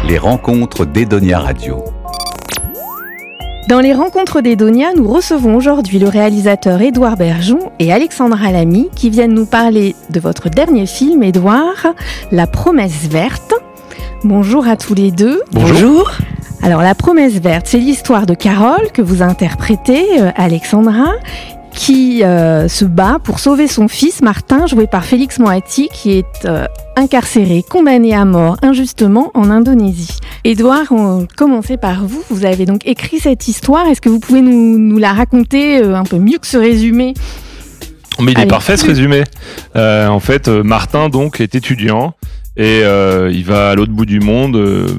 Les rencontres d'Edonia Radio. Dans les rencontres d'Edonia, nous recevons aujourd'hui le réalisateur Édouard Bergeon et Alexandra Lamy qui viennent nous parler de votre dernier film, Édouard, La Promesse Verte. Bonjour à tous les deux. Bonjour. Alors, La Promesse Verte, c'est l'histoire de Carole que vous interprétez, Alexandra, qui se bat pour sauver son fils Martin, joué par Félix Moati, qui est incarcéré, condamné à mort injustement en Indonésie. Édouard, on commençait par vous. Vous avez donc écrit cette histoire. Est-ce que vous pouvez nous la raconter un peu mieux que ce résumé ? Mais il est parfait ce résumé. En fait, Martin donc est étudiant et il va à l'autre bout du monde,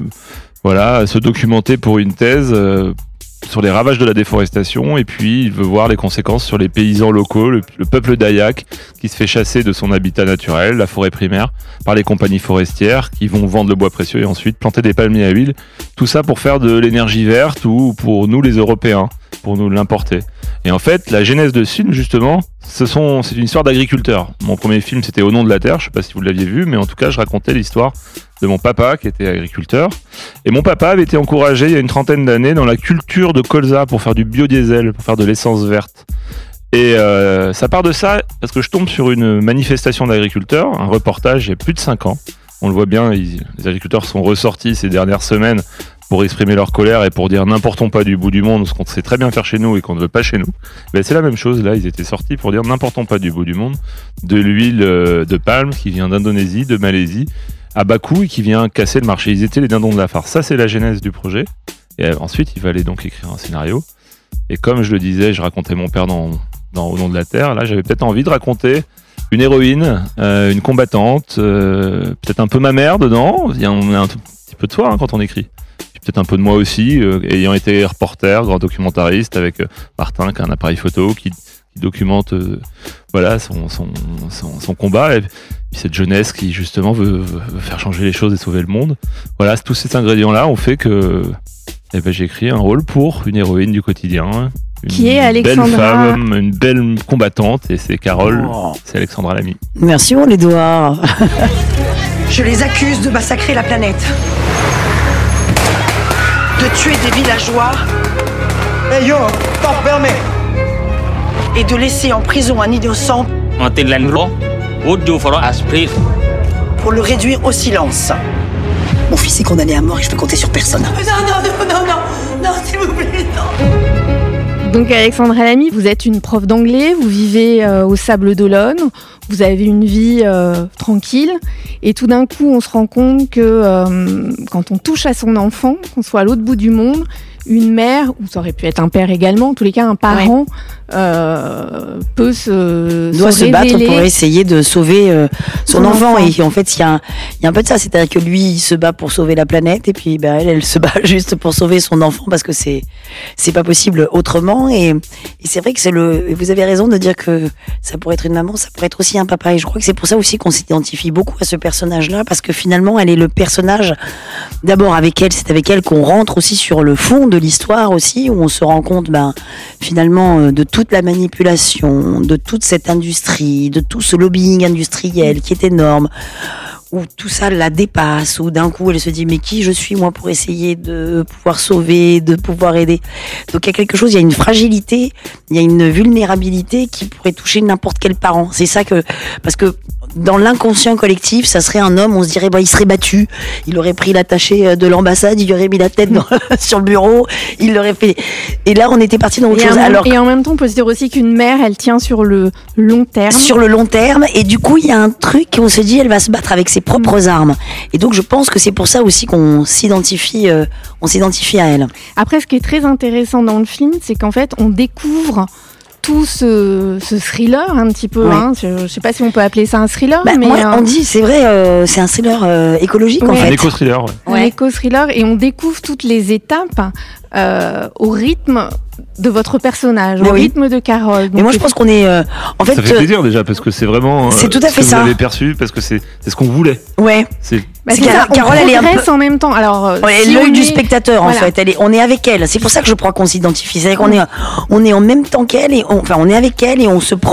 se documenter pour une thèse sur les ravages de la déforestation, et puis il veut voir les conséquences sur les paysans locaux, le peuple Dayak qui se fait chasser de son habitat naturel, la forêt primaire, par les compagnies forestières qui vont vendre le bois précieux et ensuite planter des palmiers à huile. Tout ça pour faire de l'énergie verte ou pour nous les Européens, pour nous l'importer. Et en fait, la genèse de ce film, justement, c'est une histoire d'agriculteur. Mon premier film, c'était Au nom de la terre, je sais pas si vous l'aviez vu, mais en tout cas, je racontais l'histoire de mon papa qui était agriculteur. Et mon papa avait été encouragé il y a une trentaine d'années dans la culture de colza pour faire du biodiesel, pour faire de l'essence verte. Et ça part de ça parce que je tombe sur une manifestation d'agriculteurs, un reportage il y a plus de 5 ans. On le voit bien, les agriculteurs sont ressortis ces dernières semaines pour exprimer leur colère et pour dire n'importons pas du bout du monde ce qu'on sait très bien faire chez nous et qu'on ne veut pas chez nous. Ben c'est la même chose là, ils étaient sortis pour dire n'importons pas du bout du monde de l'huile de palme qui vient d'Indonésie, de Malaisie, à bas coût et qui vient casser le marché. Ils étaient les dindons de la farce. Ça, c'est la genèse du projet. Et ensuite, il va aller donc écrire un scénario. Et comme je le disais, je racontais mon père dans Au nom de la terre. Là, j'avais peut-être envie de raconter une héroïne, une combattante, peut-être un peu ma mère dedans. On a un tout petit peu de soi quand on écrit. Puis peut-être un peu de moi aussi, ayant été reporter, grand documentariste avec Martin, qui a un appareil photo, qui documente son combat. Et puis cette jeunesse qui justement veut faire changer les choses et sauver le monde. Voilà, tous ces ingrédients-là ont fait que j'ai écrit un rôle pour une héroïne du quotidien. Qui est Alexandra. Belle femme, une belle combattante, et c'est Carole, c'est Alexandra Lamy. Merci, on Édouard. Je les accuse de massacrer la planète. De tuer des villageois. Hey yo, stop, fermé. Et de laisser en prison un innocent pour le réduire au silence. Mon fils est condamné à mort et je peux compter sur personne. Non, s'il vous plaît, non. Donc Alexandra Lamy, vous êtes une prof d'anglais, vous vivez au Sables d'Olonne, vous avez une vie tranquille, et tout d'un coup on se rend compte que quand on touche à son enfant, qu'on soit à l'autre bout du monde, une mère, ou ça aurait pu être un père également, en tous les cas un parent, doit se battre pour essayer de sauver son enfant. Et en fait, il y a un peu de ça, c'est-à-dire que lui, il se bat pour sauver la planète, et puis elle se bat juste pour sauver son enfant parce que c'est pas possible autrement. Et c'est vrai que vous avez raison de dire que ça pourrait être une maman, ça pourrait être aussi un papa. Et je crois que c'est pour ça aussi qu'on s'identifie beaucoup à ce personnage-là, parce que finalement, elle est le personnage. D'abord c'est avec elle qu'on rentre aussi sur le fond de l'histoire aussi, où on se rend compte finalement de toute la manipulation, de toute cette industrie, de tout ce lobbying industriel qui est énorme, où tout ça la dépasse, où d'un coup elle se dit mais qui je suis moi pour essayer de pouvoir sauver, de pouvoir aider. Donc il y a quelque chose, il y a une fragilité, il y a une vulnérabilité qui pourrait toucher n'importe quel parent. C'est ça parce que dans l'inconscient collectif, ça serait un homme, on se dirait il serait battu, il aurait pris l'attaché de l'ambassade, il aurait mis la tête sur le bureau, il l'aurait fait. Et là on était parti dans autre chose. Et en même temps on peut se dire aussi qu'une mère, elle tient sur le long terme. Sur le long terme, et du coup il y a un truc où on se dit elle va se battre avec ses propres armes. Et donc je pense que c'est pour ça aussi qu'on s'identifie à elle. Après, ce qui est très intéressant dans le film, c'est qu'en fait on découvre tout ce thriller un petit peu, ouais. Je sais pas si on peut appeler ça un thriller, mais on dit, c'est vrai, c'est un thriller écologique, en fait. Un éco-thriller, Un éco-thriller, et on découvre toutes les étapes au rythme de votre personnage, au rythme de Carole. Mais moi je pense qu'on est en fait ça fait plaisir déjà, parce que c'est vraiment c'est tout à fait ce que ça. Vous avez perçu, parce que c'est ce qu'on voulait. Ouais. Parce que Carole, elle est un peu en même temps. Alors, l'œil du spectateur, en fait. On est avec elle. C'est pour ça que je crois qu'on s'identifie. C'est-à-dire qu'on est en même temps qu'elle, et on est avec elle et on se prend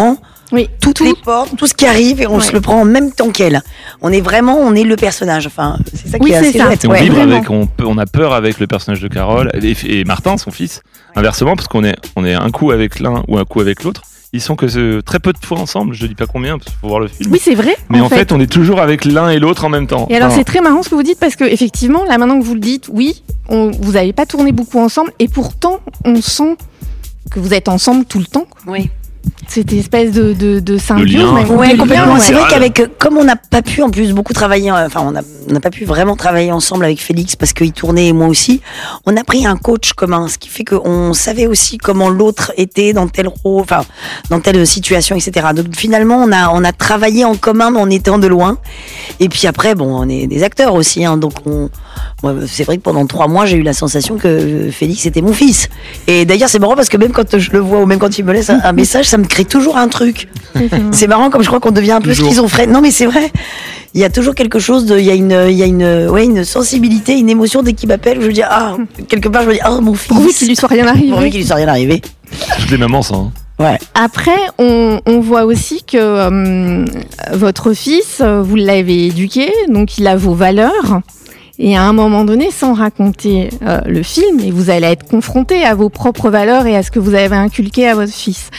Oui, toutes les portes, tout ce qui arrive, et on se le prend en même temps qu'elle. On est le personnage. Enfin, c'est ça qui est assez chouette. On vibre avec, on a peur avec le personnage de Carole et Martin, son fils. Inversement, parce qu'on est un coup avec l'un ou un coup avec l'autre. Ils sont que très peu de fois ensemble, je dis pas combien, parce qu'il faut voir le film. Oui, c'est vrai. Mais en fait, on est toujours avec l'un et l'autre en même temps. Et alors, c'est très marrant ce que vous dites, parce que effectivement, là maintenant que vous le dites, oui, vous n'avez pas tourné beaucoup ensemble, et pourtant, on sent que vous êtes ensemble tout le temps. Oui. Cette espèce de symbiose. Ouais, complètement. C'est vrai qu'avec, comme on n'a pas pu en plus beaucoup travailler, on n'a pas pu vraiment travailler ensemble avec Félix parce qu'il tournait et moi aussi, on a pris un coach commun, ce qui fait qu'on savait aussi comment l'autre était dans tel rôle, dans telle situation, etc. Donc finalement, on a travaillé en commun, mais en étant de loin. Et puis après, on est des acteurs aussi, hein, donc c'est vrai que pendant 3 mois, j'ai eu la sensation que Félix était mon fils. Et d'ailleurs, c'est marrant parce que même quand je le vois ou même quand il me laisse un message, ça me crée toujours un truc. C'est marrant, comme je crois qu'on devient un peu schizophrène. Non, mais c'est vrai. Il y a toujours quelque chose il y a une sensibilité, une émotion dès qu'il m'appelle. Je me dis, quelque part, je me dis, mon fils. Pourvu qu'il lui soit rien arrivé. Pourvu qu'il lui soit rien arrivé. Toutes les mamans, ça. Hein. Ouais. Après, on voit aussi que votre fils, vous l'avez éduqué, donc il a vos valeurs. Et à un moment donné, sans raconter le film, et vous allez être confronté à vos propres valeurs et à ce que vous avez inculqué à votre fils.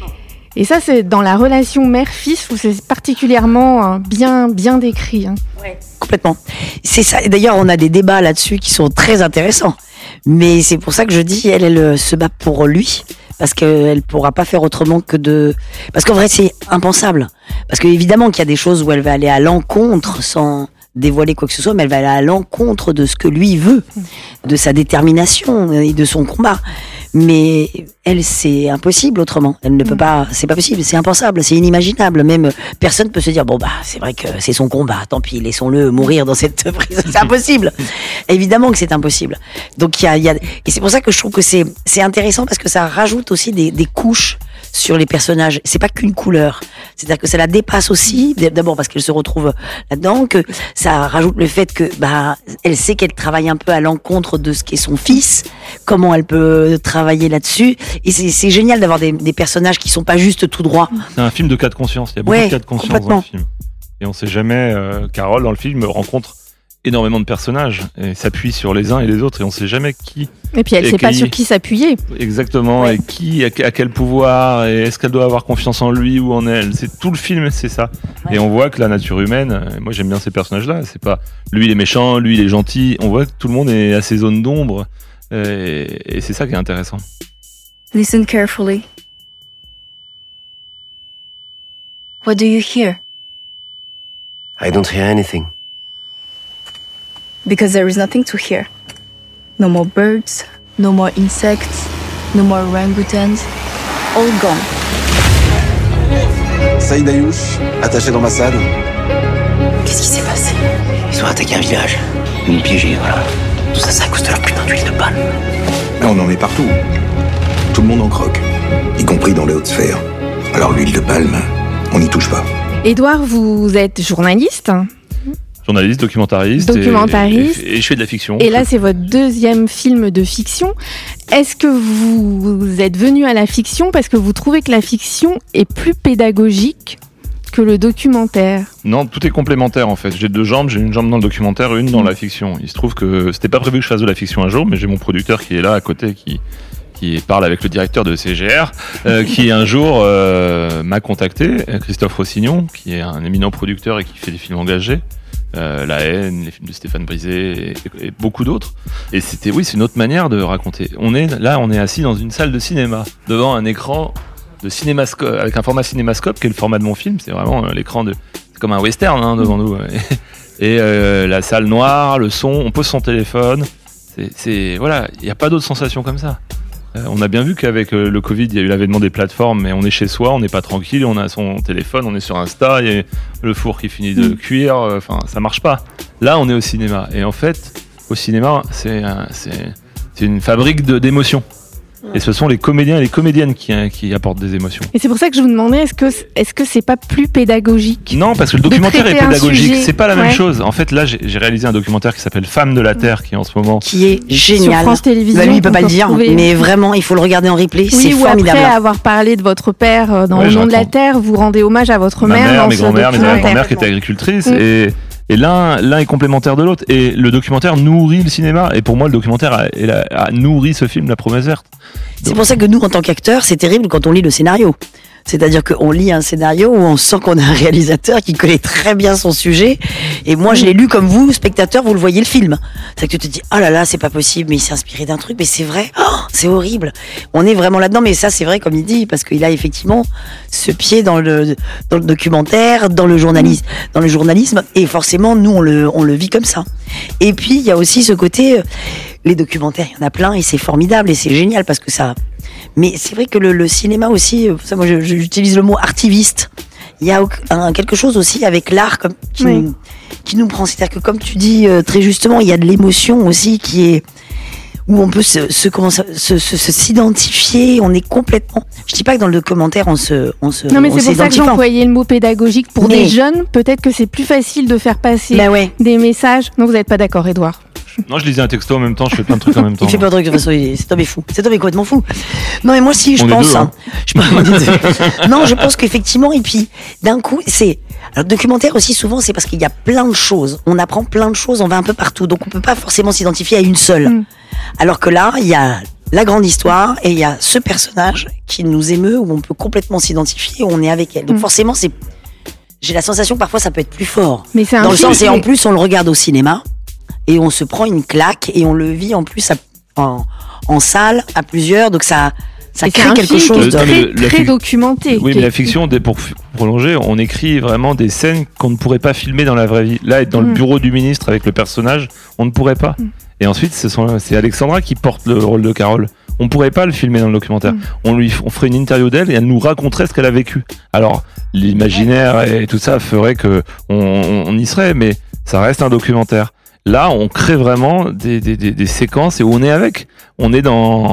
Et ça, c'est dans la relation mère-fils où c'est particulièrement bien décrit. Hein. Ouais, complètement. C'est ça. Et d'ailleurs, on a des débats là-dessus qui sont très intéressants. Mais c'est pour ça que je dis, elle se bat pour lui. Parce qu'elle pourra pas faire autrement que de... Parce qu'en vrai, c'est impensable. Parce qu'évidemment qu'il y a des choses où elle va aller à l'encontre sans dévoiler quoi que ce soit, mais elle va aller à l'encontre de ce que lui veut, de sa détermination et de son combat. Mais elle, c'est impossible autrement. Elle ne peut pas, c'est pas possible, c'est impensable, c'est inimaginable. Même personne peut se dire, c'est vrai que c'est son combat, tant pis, laissons-le mourir dans cette prison. C'est impossible. Évidemment que c'est impossible. Donc il y a, et c'est pour ça que je trouve que c'est intéressant parce que ça rajoute aussi des couches sur les personnages. C'est pas qu'une couleur. C'est-à-dire que ça la dépasse aussi, d'abord parce qu'elle se retrouve là-dedans, que ça rajoute le fait que, elle sait qu'elle travaille un peu à l'encontre de ce qu'est son fils, comment elle peut travailler là-dessus. Et c'est génial d'avoir des personnages qui sont pas juste tout droit. C'est un film de cas de conscience. Il y a beaucoup de cas de conscience dans le film. Et on sait jamais, Carole, dans le film, rencontre énormément de personnages et s'appuie sur les uns et les autres et on sait jamais qui. Et puis elle sait pas sur qui s'appuyer. Exactement, ouais. Et qui a quel pouvoir et est-ce qu'elle doit avoir confiance en lui ou en elle. C'est tout le film, c'est ça. Ouais. Et on voit que la nature humaine, moi j'aime bien ces personnages-là, c'est pas lui il est méchant, lui il est gentil, on voit que tout le monde est à ses zones d'ombre et c'est ça qui est intéressant. Listen carefully. What do you hear? I don't hear anything. Because there is nothing to hear. No more birds, no more insects, no more orangutans, all gone. Saïd Ayouch, attaché dans ma salle. Qu'est-ce qui s'est passé? Ils ont attaqué un village. Ils m'ont piégé, voilà. Tout ça, c'est à cause de leur putain d'huile de palme. Mais on en met partout. Tout le monde en croque, y compris dans les hautes sphères. Alors l'huile de palme, on n'y touche pas. Édouard, vous êtes journaliste. Journaliste, documentariste. Et je fais de la fiction. Et là, c'est votre deuxième film de fiction. Est-ce que vous êtes venu à la fiction parce que vous trouvez que la fiction est plus pédagogique que le documentaire? Non, tout est complémentaire en fait. J'ai 2 jambes, j'ai une jambe dans le documentaire, une dans la fiction. Il se trouve que c'était pas prévu que je fasse de la fiction un jour, mais j'ai mon producteur qui est là à côté, qui parle avec le directeur de CGR, qui un jour m'a contacté, Christophe Rossignon, qui est un éminent producteur et qui fait des films engagés. La haine, les films de Stéphane Brisé et beaucoup d'autres. Et c'est une autre manière de raconter. On est assis dans une salle de cinéma, devant un écran de cinémascope, avec un format cinémascope qui est le format de mon film. C'est vraiment l'écran c'est comme un western devant nous. Et la salle noire, le son, on pose son téléphone. Voilà, il n'y a pas d'autre sensation comme ça. On a bien vu qu'avec le Covid, il y a eu l'avènement des plateformes, mais on est chez soi, on n'est pas tranquille, on a son téléphone, on est sur Insta, il y a le four qui finit de cuire, ça marche pas. Là, on est au cinéma. Et en fait, au cinéma, c'est une fabrique d'émotions. Et ce sont les comédiens et les comédiennes qui apportent des émotions. Et c'est pour ça que je vous demandais, est-ce que c'est pas plus pédagogique ? Non, parce que le documentaire est pédagogique, c'est pas la même ouais. chose. En fait, là, j'ai réalisé un documentaire qui s'appelle Femmes de la Terre, qui est en ce moment... Qui est génial. Sur France Télévisions. Bah, lui, il peut pas le dire, mais vraiment, il faut le regarder en replay, c'est formidable. Après avoir parlé de votre père dans Le Nom de la Terre, vous rendez hommage à votre mère dans mes ce grand-mères, documentaire. mes grand-mères qui étaient agricultrices, et l'un est complémentaire de l'autre. Et le documentaire nourrit le cinéma. Et pour moi, le documentaire a nourri ce film, La Promesse Verte. C'est pour ça que nous, en tant qu'acteurs, c'est terrible quand on lit le scénario. C'est-à-dire qu'on lit un scénario où on sent qu'on a un réalisateur qui connaît très bien son sujet. Et moi, je l'ai lu comme vous, spectateur, vous le voyez le film. C'est que tu te dis, oh là là, c'est pas possible, mais il s'est inspiré d'un truc, mais c'est vrai, c'est horrible. On est vraiment là-dedans, mais ça, c'est vrai, comme il dit, parce qu'il a effectivement ce pied dans le documentaire, dans le journalisme, et forcément, nous, on le vit comme ça. Et puis, il y a aussi ce côté, les documentaires, il y en a plein, et c'est formidable, et c'est génial, parce que ça... Mais c'est vrai que le cinéma aussi, ça, moi j'utilise le mot artiviste. Il y a quelque chose aussi avec l'art qui nous prend. C'est-à-dire que comme tu dis très justement, il y a de l'émotion aussi où on peut s'identifier. On est complètement. Je dis pas que dans le documentaire on se. Non mais c'est pour ça que j'employais le mot pédagogique pour des jeunes. Peut-être que c'est plus facile de faire passer des messages. Non, vous n'êtes pas d'accord, Édouard? Non, je lisais un texto en même temps, je fais plein de trucs en même temps. Il fait plein de trucs de toute façon, cet homme est fou. Cet homme est complètement fou. Non, mais moi si, je pense. Non, je pense qu'effectivement, et puis d'un coup, alors, le documentaire aussi, souvent, c'est parce qu'il y a plein de choses. On apprend plein de choses, on va un peu partout. Donc on peut pas forcément s'identifier à une seule. Alors que là, il y a la grande histoire et il y a ce personnage qui nous émeut, où on peut complètement s'identifier, où on est avec elle. Donc forcément, j'ai la sensation que parfois ça peut être plus fort. Mais c'est dans le sens, et en plus, on le regarde au cinéma. Et on se prend une claque et on le vit en plus en salle à plusieurs, donc ça crée quelque chose de très documenté. Oui, mais la fiction, pour prolonger, on écrit vraiment des scènes qu'on ne pourrait pas filmer dans la vraie vie. Là, être dans le bureau du ministre avec le personnage, on ne pourrait pas. Et ensuite, c'est Alexandra qui porte le rôle de Carole. On pourrait pas le filmer dans le documentaire. On ferait une interview d'elle et elle nous raconterait ce qu'elle a vécu. Alors, l'imaginaire et tout ça ferait que on y serait, mais ça reste un documentaire. Là, on crée vraiment des séquences et où on est avec. On est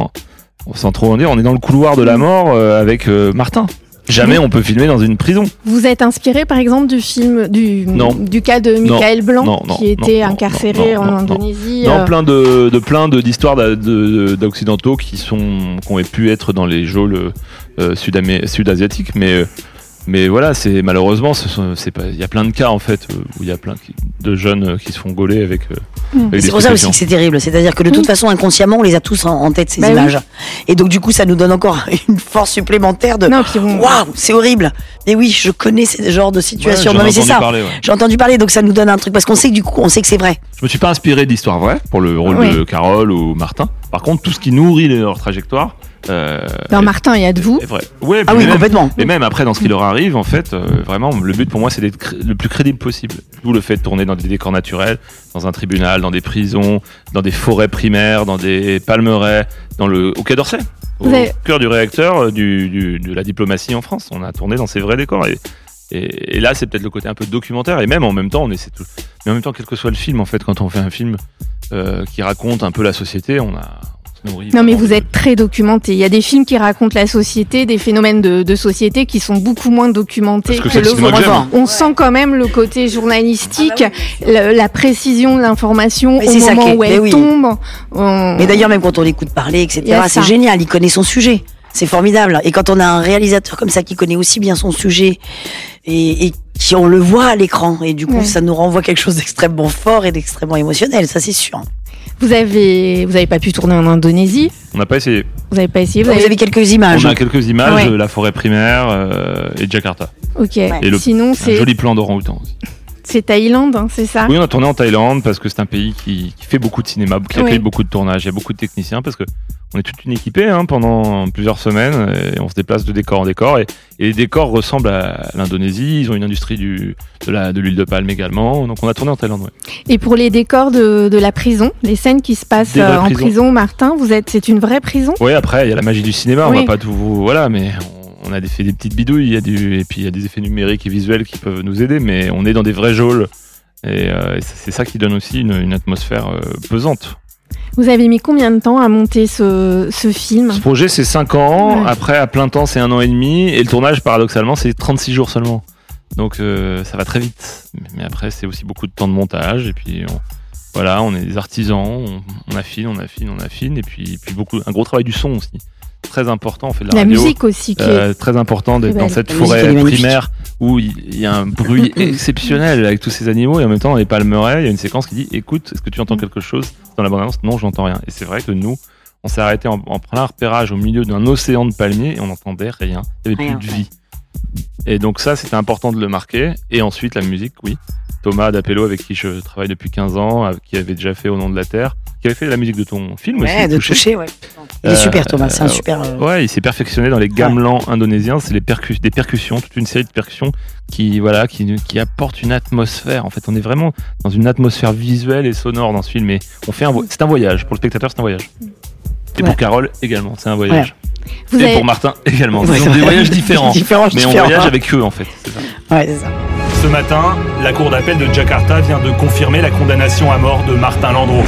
sans trop en dire, on est dans le couloir de la mort avec Martin. Jamais on peut filmer dans une prison. Vous êtes inspiré par exemple du film du cas de Michael Blanc qui était incarcéré en Indonésie. Non, plein d'histoires d'occidentaux qui ont pu être dans les geôles sud-asiatiques, mais voilà, c'est malheureusement, il y a plein de cas en fait où il y a plein de jeunes qui se font gauler avec des c'est pour ça aussi que c'est terrible, c'est-à-dire que de toute façon inconsciemment on les a tous en tête ces images. Et donc du coup ça nous donne encore une force supplémentaire de waouh, c'est horrible. Mais oui, je connais ce genre de situation. Non mais c'est ça. J'ai entendu parler, donc ça nous donne un truc parce qu'on sait que c'est vrai. Je me suis pas inspiré d'histoires vraies pour le rôle de Carole ou Martin. Par contre, tout ce qui nourrit leur trajectoire. Dans Martin, il y a de vous. Ouais, oui, complètement. Et même après, dans ce qui leur arrive, en fait, vraiment, le but pour moi, c'est d'être le plus crédible possible. D'où le fait de tourner dans des décors naturels, dans un tribunal, dans des prisons, dans des forêts primaires, dans des palmeraies, au Quai d'Orsay, au cœur du réacteur de la diplomatie en France. On a tourné dans ces vrais décors. Et là, c'est peut-être le côté un peu documentaire. Et même en même temps, on essaie tout. Mais en même temps, quel que soit le film, en fait, quand on fait un film qui raconte un peu la société, Non mais vous êtes très documenté. Il y a des films qui racontent la société, des phénomènes de société qui sont beaucoup moins documentés que le vôtre. On sent quand même le côté journalistique, la précision de l'information au moment où elle tombe. Mais d'ailleurs même quand on l'écoute parler, etc., c'est génial, il connaît son sujet. C'est formidable. Et quand on a un réalisateur comme ça qui connaît aussi bien son sujet et qui on le voit à l'écran, et du coup ça nous renvoie quelque chose d'extrêmement fort et d'extrêmement émotionnel, ça c'est sûr. Vous avez pas pu tourner en Indonésie? On n'a pas essayé. Vous avez pas essayé? Vous avez quelques images. On a quelques images de la forêt primaire et de Jakarta. Ok. Et sinon c'est un joli plan d'orang-outan aussi. C'est Thaïlande, hein, c'est ça? Oui, on a tourné en Thaïlande parce que c'est un pays qui fait beaucoup de cinéma, qui accueille beaucoup de tournages. Il y a beaucoup de techniciens parce que on est toute une équipée pendant plusieurs semaines et on se déplace de décor en décor. Et les décors ressemblent à l'Indonésie. Ils ont une industrie de l'huile de palme également. Donc on a tourné en Thaïlande. Et pour les décors de la prison, les scènes qui se passent en prison, Martin, c'est une vraie prison? Oui, après il y a la magie du cinéma. On va pas tout mais on a fait des petites bidouilles, et puis il y a des effets numériques et visuels qui peuvent nous aider, mais on est dans des vraies geôles et c'est ça qui donne aussi une atmosphère pesante. Vous avez mis combien de temps à monter ce film ? Ce projet, c'est 5 ans. Ouais. Après, à plein temps, c'est 1 an et demi. Et le tournage, paradoxalement, c'est 36 jours seulement. Donc, ça va très vite. Mais après, c'est aussi beaucoup de temps de montage. Et puis, on est des artisans. On affine. Et puis un gros travail du son aussi. Très important, on fait de la radio. La musique aussi qui est très important d'être dans cette forêt primaire où il y a un bruit exceptionnel avec tous ces animaux et en même temps dans les palmeraies il y a une séquence qui dit écoute, est-ce que tu entends quelque chose dans la bande-annonce? Non, je n'entends rien. Et c'est vrai que nous on s'est arrêté en plein repérage au milieu d'un océan de palmiers et on n'entendait rien, il n'y avait plus de vie. Et donc ça c'était important de le marquer. Et ensuite la musique, oui, Thomas D'Apello avec qui je travaille depuis 15 ans, qui avait déjà fait Au nom de la terre, qui avait fait la musique de ton film aussi. De Touché, ouais. Il est super Thomas, c'est un super... Ouais, il s'est perfectionné dans les gamelans indonésiens, c'est des percussions, toute une série de percussions qui apportent une atmosphère. En fait, on est vraiment dans une atmosphère visuelle et sonore dans ce film. Et c'est un voyage, pour le spectateur c'est un voyage. Et pour Carole également, c'est un voyage. Ouais. Pour Martin également. Ce sont des voyages différents. Mais on voyage avec eux en fait. C'est ça. Ouais, c'est ça. Ce matin, la cour d'appel de Jakarta vient de confirmer la condamnation à mort de Martin Landreau.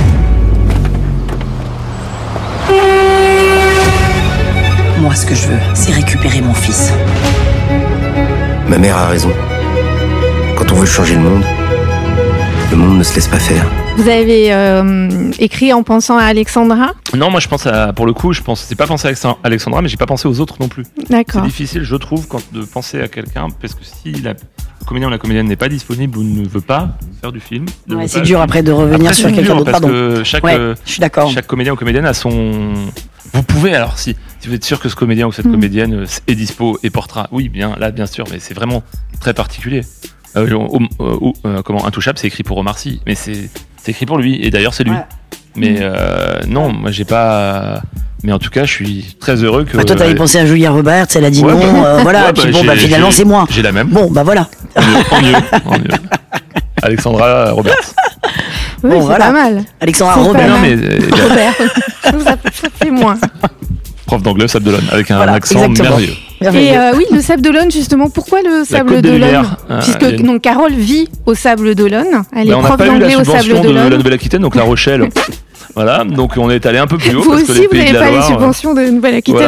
Moi, ce que je veux, c'est récupérer mon fils. Ma mère a raison. Quand on veut changer le monde ne se laisse pas faire. Vous avez écrit en pensant à Alexandra ? Non, moi c'est pas pensé à Alexandra, mais j'ai pas pensé aux autres non plus. D'accord. C'est difficile, je trouve, de penser à quelqu'un, parce que si le comédien ou la comédienne n'est pas disponible ou ne veut pas faire du film... c'est dur après de revenir sur quelqu'un d'autre, pardon. Que je suis d'accord. Chaque comédien ou comédienne a son... Vous pouvez, alors, si vous êtes sûr que ce comédien ou cette comédienne est dispo et portera, oui, bien sûr, mais c'est vraiment très particulier. Intouchable, c'est écrit pour Omar Sy, mais c'est écrit pour lui, et d'ailleurs c'est lui. Ouais. Mais non, moi j'ai pas. Mais en tout cas, je suis très heureux que. Toi, t'avais pensé à Julia Roberts, elle a dit non, finalement c'est moi. J'ai la même. Bon, voilà. En mieux. Alexandra Roberts. Oui, c'est pas mal. Alexandra Roberts. Robert. Ça fait moins. Prof d'anglais Sable d'Olonne avec un accent merveilleux. Et oui, le Sable d'Olonne, justement, pourquoi le Sable d'Olonne ? Puisque Carole vit au Sable d'Olonne, elle est prof d'anglais au Sable d'Olonne. On n'a pas eu la subvention de la Nouvelle-Aquitaine, donc La Rochelle. Voilà, donc on est allé un peu plus haut. Vous parce aussi, que les vous n'avez pas les subventions de Nouvelle-Aquitaine,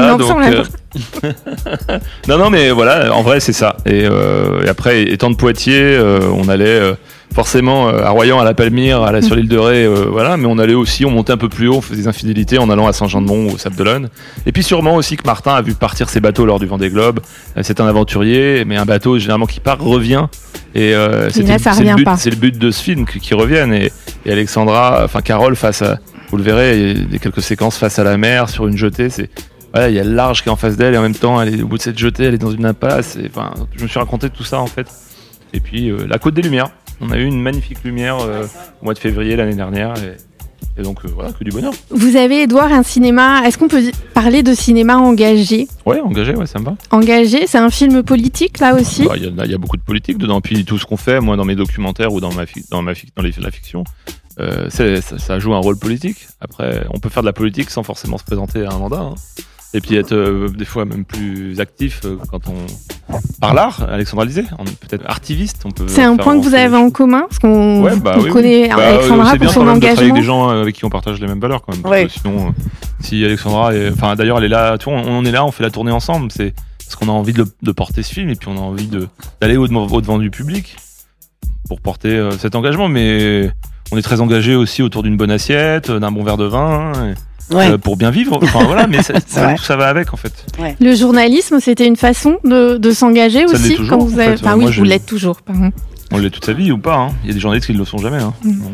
Non, mais voilà, en vrai, c'est ça. Et après, étant de Poitiers, on allait forcément à Royan, à la Palmyre, sur l'île de Ré, mais on montait un peu plus haut, on faisait des infidélités en allant à Saint-Jean-de-Mont, au Sable d'Olonne. Et puis sûrement aussi que Martin a vu partir ses bateaux lors du Vendée Globe. C'est un aventurier, mais un bateau généralement qui part revient. Et c'est le but de ce film qui revienne. Et Alexandra, Carole vous le verrez, il y a quelques séquences face à la mer, sur une jetée. Il y a le large qui est en face d'elle et en même temps, elle est au bout de cette jetée, elle est dans une impasse. Je me suis raconté tout ça en fait. Et puis la Côte des Lumières. On a eu une magnifique lumière au mois de février l'année dernière. Et donc voilà, que du bonheur. Vous avez, Edouard, un cinéma. Est-ce qu'on peut parler de cinéma engagé ? Ouais, engagé, ça me va. Engagé, c'est un film politique là aussi ? Il y a beaucoup de politique dedans. Puis tout ce qu'on fait, moi, dans mes documentaires ou dans la fiction. Ça joue un rôle politique. Après, on peut faire de la politique sans forcément se présenter à un mandat. Et puis être des fois même plus actif quand on par l'art. Alexandra disait, peut-être artiviste. C'est un point que vous avez en commun, parce qu'on connaît Alexandra pour son engagement. C'est bien quand même de travailler avec des gens avec qui on partage les mêmes valeurs quand même. Parce que sinon, si Alexandra, d'ailleurs, elle est là. Tu vois, on est là, on fait la tournée ensemble. C'est parce qu'on a envie de porter ce film et puis on a envie d'aller au devant du public pour porter cet engagement. Mais on est très engagé aussi autour d'une bonne assiette, d'un bon verre de vin. Pour bien vivre, mais tout ça va avec en fait. Ouais. Le journalisme, c'était une façon de s'engager ça aussi. L'est toujours, quand vous avez... vous l'êtes toujours. Pardon. On l'est toute sa vie ou pas. Il y a des journalistes qui ne le sont jamais.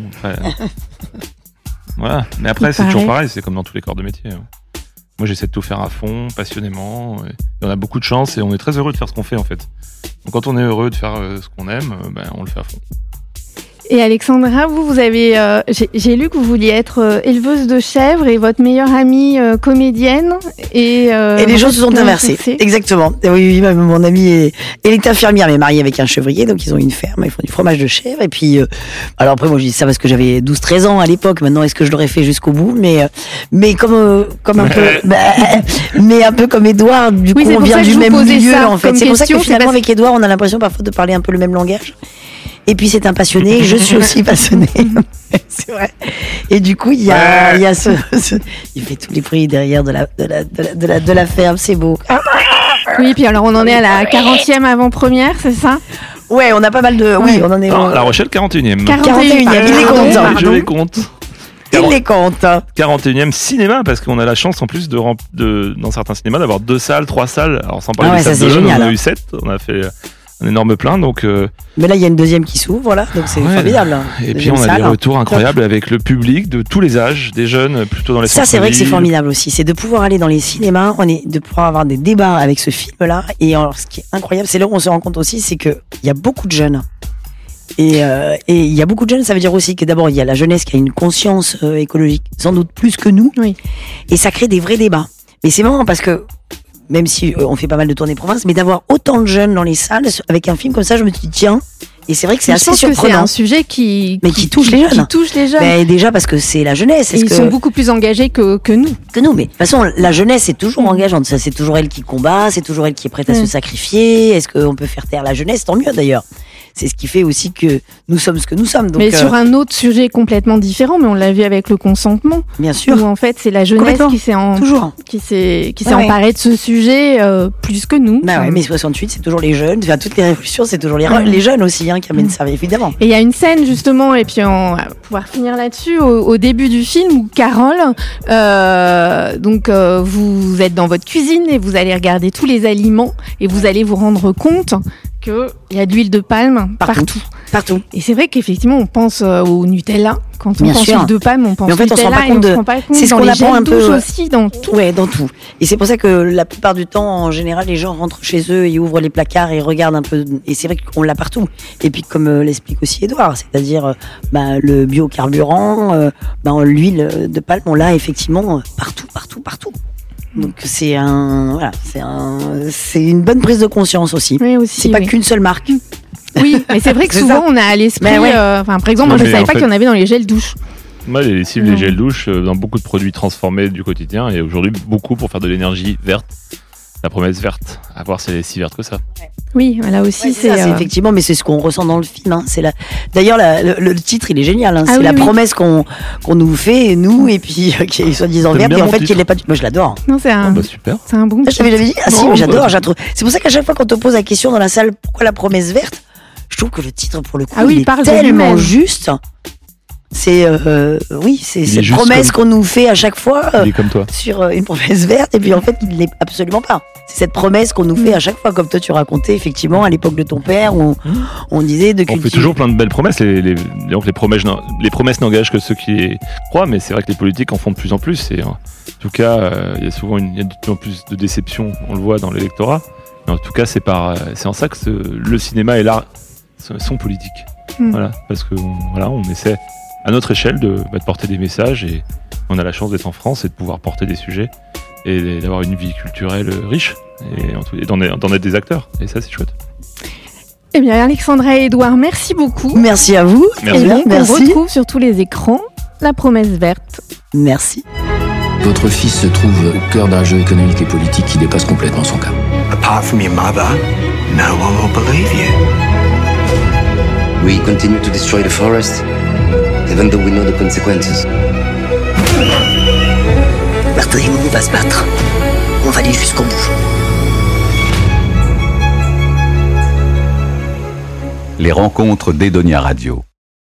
Voilà. Mais après, c'est toujours pareil. C'est comme dans tous les corps de métier. Moi, j'essaie de tout faire à fond, passionnément. Et on a beaucoup de chance et on est très heureux de faire ce qu'on fait en fait. Donc, quand on est heureux de faire ce qu'on aime, on le fait à fond. Et Alexandra, vous avez, j'ai lu que vous vouliez être éleveuse de chèvres et votre meilleure amie comédienne. Et les choses se sont inversées. Exactement. Oui, mon amie elle est infirmière, mais mariée avec un chevrier, donc ils ont une ferme, ils font du fromage de chèvre. Et puis, alors après, moi je dis ça parce que j'avais 12-13 ans à l'époque. Maintenant, est-ce que je l'aurais fait jusqu'au bout ? Mais comme un peu, mais un peu comme Edouard, du coup, on vient du même milieu en fait. C'est pour ça que finalement, avec Edouard, on a l'impression parfois de parler un peu le même langage. Et puis c'est un passionné, je suis aussi passionnée. C'est vrai. Et du coup, il y a il fait tous les bruits derrière de la ferme, c'est beau. Oui, puis alors on en est à la 40e avant-première, c'est ça? Ouais, on a pas mal de... Oui, on en est... Non, La Rochelle, 41e. 41e, il les compte. Je les compte. Il les compte. 41e cinéma, parce qu'on a la chance en plus dans certains cinémas d'avoir 2 salles, 3 salles. Alors sans parler des salles de jeunes, on a eu 7, on a fait un énorme plein. Donc, mais là, il y a une deuxième qui s'ouvre, là, donc c'est formidable. Et puis on a des retours incroyables avec le public de tous les âges, des jeunes plutôt dans les centres-villes. Ça, c'est vrai que c'est formidable aussi, c'est de pouvoir aller dans les cinémas, de pouvoir avoir des débats avec ce film-là. Et alors, ce qui est incroyable, c'est là où on se rend compte aussi, c'est qu'il y a beaucoup de jeunes. Et il y a beaucoup de jeunes, ça veut dire aussi que d'abord il y a la jeunesse qui a une conscience écologique, sans doute plus que nous, et ça crée des vrais débats. Mais c'est marrant parce que même si on fait pas mal de tournées province, mais d'avoir autant de jeunes dans les salles avec un film comme ça, je me dis tiens. Et c'est vrai que c'est assez surprenant. C'est un sujet qui touche les jeunes. Qui touche les jeunes. Mais déjà parce que c'est la jeunesse. Ils sont beaucoup plus engagés que nous. Que nous, mais de toute façon, la jeunesse est toujours engageante. Ça, c'est toujours elle qui combat, c'est toujours elle qui est prête à se sacrifier. Est-ce qu'on peut faire taire la jeunesse? Tant mieux d'ailleurs. C'est ce qui fait aussi que nous sommes ce que nous sommes. Donc, mais sur un autre sujet complètement différent, mais on l'a vu avec le consentement. Bien sûr. Où en fait, c'est la jeunesse qui s'est emparée de ce sujet plus que nous. Bah ouais, mais 68, c'est toujours les jeunes. Enfin, toutes les révolutions, c'est toujours les jeunes aussi qui amènent ça, évidemment. Et il y a une scène justement, et puis on va pouvoir finir là-dessus, au début du film où Carole, vous êtes dans votre cuisine et vous allez regarder tous les aliments et vous allez vous rendre compte qu'il y a de l'huile de palme partout. Et c'est vrai qu'effectivement, on pense au Nutella. Quand on pense huile de palme, on pense mais en fait, Nutella, on se rend pas compte c'est ce qu'on apprend un peu aussi, dans tout. Ouais, dans tout. Et c'est pour ça que la plupart du temps, en général, les gens rentrent chez eux, ils ouvrent les placards et regardent un peu. Et c'est vrai qu'on l'a partout. Et puis, comme l'explique aussi Édouard, c'est-à-dire le biocarburant, l'huile de palme, on l'a effectivement partout. Donc c'est une bonne prise de conscience aussi. Oui, aussi c'est pas qu'une seule marque. Oui, mais c'est vrai que souvent on a à l'esprit. Par exemple, moi je savais pas qu'il y en avait dans les gels douche. Moi, les lessives, les gels douche, dans beaucoup de produits transformés du quotidien, et aujourd'hui beaucoup pour faire de l'énergie verte. La promesse verte, à voir si elle est si verte que ça. Oui, là aussi c'est effectivement, mais c'est ce qu'on ressent dans le film. Hein. D'ailleurs, le titre, il est génial. Hein. C'est la promesse qu'on nous fait, nous, et puis qui est soi-disant verte, et en fait, qui l'est pas. Moi, je l'adore. Non, c'est super. C'est un bon. Je t'avais jamais dit. Ah si, j'adore. C'est pour ça qu'à chaque fois qu'on te pose la question dans la salle, pourquoi la promesse verte, je trouve que le titre, pour le coup, il est tellement juste. C'est cette promesse qu'on nous fait à chaque fois sur une promesse verte, et puis en fait il l'est absolument pas. C'est cette promesse qu'on nous fait à chaque fois, comme toi tu racontais effectivement à l'époque de ton père où on disait de cultiver. On fait toujours plein de belles promesses. Donc les promesses n'engagent que ceux qui y croient, mais c'est vrai que les politiques en font de plus en plus. Et en tout cas, il y a souvent de plus en plus de déception. On le voit dans l'électorat. Mais en tout cas, c'est en ça que le cinéma et l'art sont politiques. Voilà, parce que on essaie à notre échelle de porter des messages, et on a la chance d'être en France et de pouvoir porter des sujets et d'avoir une vie culturelle riche et d'en être des acteurs, et ça c'est chouette. Eh bien Alexandra et Édouard, merci beaucoup. Merci à vous. Merci. Et donc on retrouve sur tous les écrans La Promesse Verte. Merci. Votre fils se trouve au cœur d'un jeu économique et politique qui dépasse complètement son cas. Apart from your mother, no one will believe you. We continue to destroy the forest, even though we know the consequences. Martin et on va se battre. On va aller jusqu'au bout. Les rencontres d'Edonia Radio.